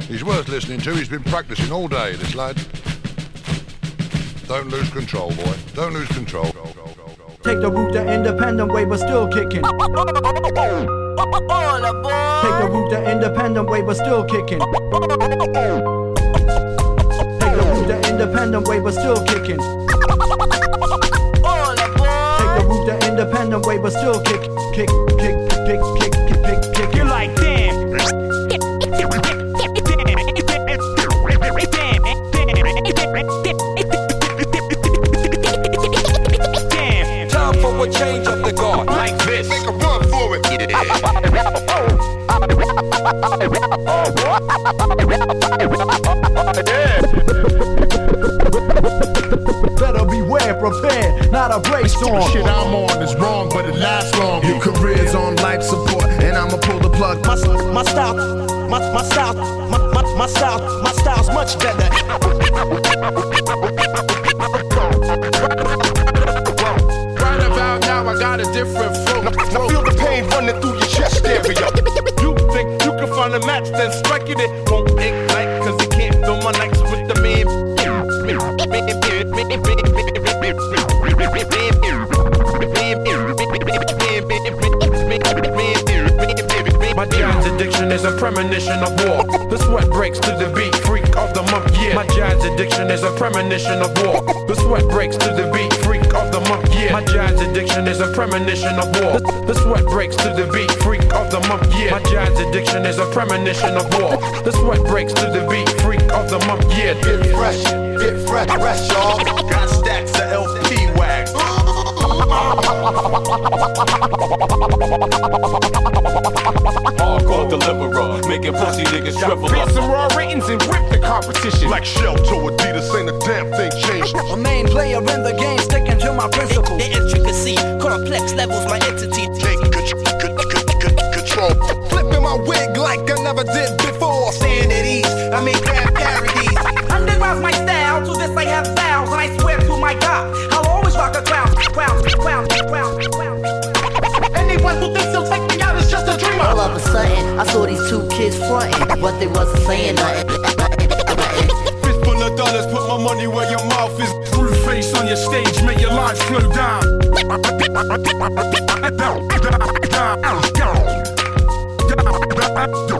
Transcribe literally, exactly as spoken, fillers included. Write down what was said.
He's worth listening to. He's been practicing all day, this lad. Don't lose control, boy. Don't lose control. Take the route the independent way, but still kicking. Take the route the independent way, but still kicking. Take the route the independent way, but still kicking. Take the route the independent way, but still kick, kick, kick, kick, kick, kick, kick, kick. You're like damn. Time for a change of the guard, like this. Make a run for it. Better beware, prepare, not a brace on. Shit I'm on is wrong, but it lasts long. Your career's on life support, and I'ma pull the plug. My, my style, my, my style, my, my, my style, my style's much better. Right about now, I got a different flow. Now, now feel the pain running through your chest area. You think you can find a match, then strike it. It won't ignite, cause it can't fill my nights with the man. My jazz addiction is a premonition of war. The sweat breaks to the beat, freak of the month, yeah. My jazz addiction is a premonition of war. The sweat breaks to the beat, freak of the month, yeah. My jazz addiction is a premonition of war. The, the sweat breaks to the beat, freak of the month, yeah. My jazz addiction is a premonition of war. The sweat breaks to the beat, freak of the month, yeah. Get fresh, get fresh, fresh, y'all. Got stacks of L P wags. Hardcore deliverer, making pussy niggas shrivel up. Get some raw ratings and whip the competition. Like Shell to Adidas, ain't a damn thing changed. A main player in the game, sticking to my principles. The intricacy, complex levels, my entity. Take control. Flipping my wig like I never did before. Staying at ease, I make rap parodies. Underground's my style, to this I have vows, and I swear to my God, I'll always rock a crown, crown, crown, crown, crown. Anyone who thinks he'll take me out is just a dreamer. All of a sudden, I saw these two kids frontin', but they wasn't saying nothing. Fist full of dollars, put my money where your mouth is. Screw face on your stage, make your life slow down. down, down, down, down, down.